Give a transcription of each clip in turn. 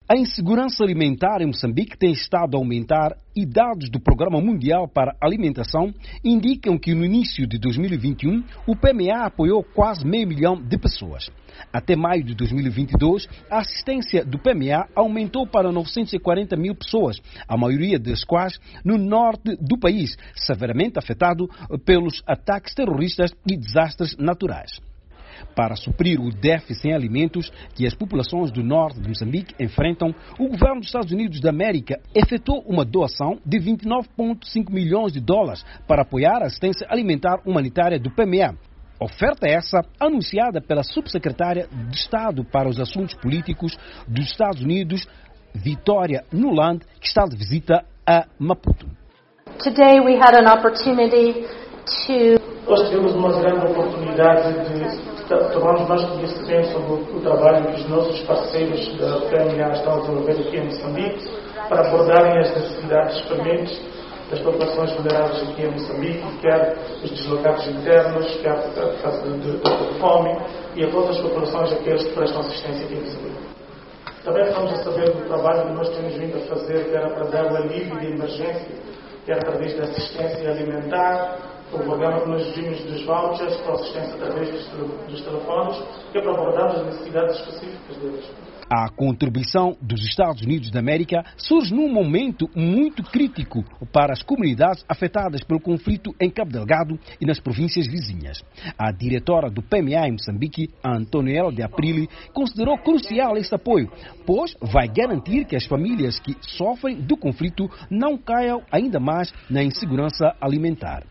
A insegurança alimentar em Moçambique tem estado a aumentar e dados do Programa Mundial para a Alimentação indicam que no início de 2021 o PMA apoiou quase meio milhão de pessoas. Até maio de 2022, a assistência do PMA aumentou para 940 mil pessoas, a maioria das quais no norte do país, severamente afetado pelos ataques terroristas e desastres naturais. Para suprir o déficit em alimentos que as populações do norte de Moçambique enfrentam, o governo dos Estados Unidos da América efetuou uma doação de 29,5 milhões de dólares para apoiar a assistência alimentar humanitária do PMA. Oferta essa anunciada pela subsecretária de Estado para os Assuntos Políticos dos Estados Unidos, Victoria Nuland, que está de visita a Maputo. Today we had an opportunity to... Nós tivemos uma grande oportunidade de tomarmos mais conhecimento sobre o trabalho que os nossos parceiros da PMA estão a desenvolver aqui em Moçambique para abordarem as necessidades prementes das populações vulneráveis aqui em Moçambique, quer os deslocados internos, quer por causa de fome, e as outras populações aqueles que prestam assistência aqui em Moçambique. Também estamos a saber do trabalho que nós temos vindo a fazer, quer a dar o alívio de emergência, quer através da assistência alimentar, o programa que nós vimos dos vouchers para assistência através dos telefones, que é para abordar as necessidades específicas deles. A contribuição dos Estados Unidos da América surge num momento muito crítico para as comunidades afetadas pelo conflito em Cabo Delgado e nas províncias vizinhas. A diretora do PMA em Moçambique, Antoniela de Aprile, considerou crucial este apoio, pois vai garantir que as famílias que sofrem do conflito não caiam ainda mais na insegurança alimentar.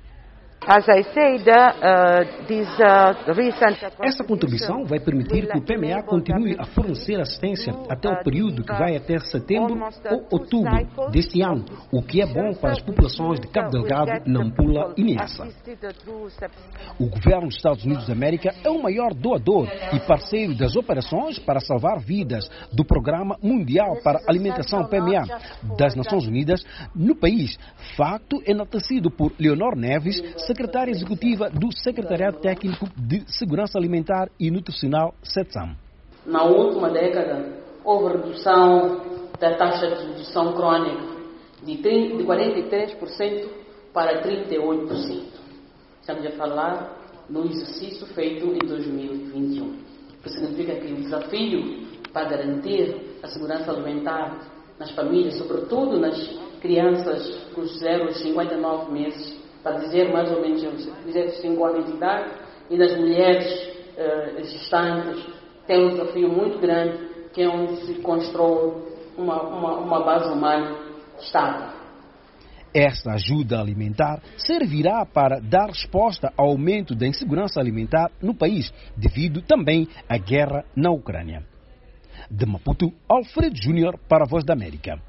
Essa contribuição vai permitir que o PMA continue a fornecer assistência até o período que vai até setembro ou outubro deste ano, o que é bom para as populações de Cabo Delgado, Nampula e Niassa. O governo dos Estados Unidos da América é o maior doador e parceiro das operações para salvar vidas do Programa Mundial para a Alimentação PMA das Nações Unidas no país, facto enaltecido por Leonor Neves, secretária executiva do Secretariado Técnico de Segurança Alimentar e Nutricional, SETSAM. Na última década, houve redução da taxa de desnutrição crônica de 43% para 38%. Estamos a falar do exercício feito em 2021. O que significa que o desafio para garantir a segurança alimentar nas famílias, sobretudo nas crianças com 0 a 59 meses, para dizer mais ou menos 5 anos de idade, e das mulheres gestantes, tem um desafio muito grande, que é onde se constrói uma base humana estável. Esta ajuda alimentar servirá para dar resposta ao aumento da insegurança alimentar no país, devido também à guerra na Ucrânia. De Maputo, Alfredo Júnior para a Voz da América.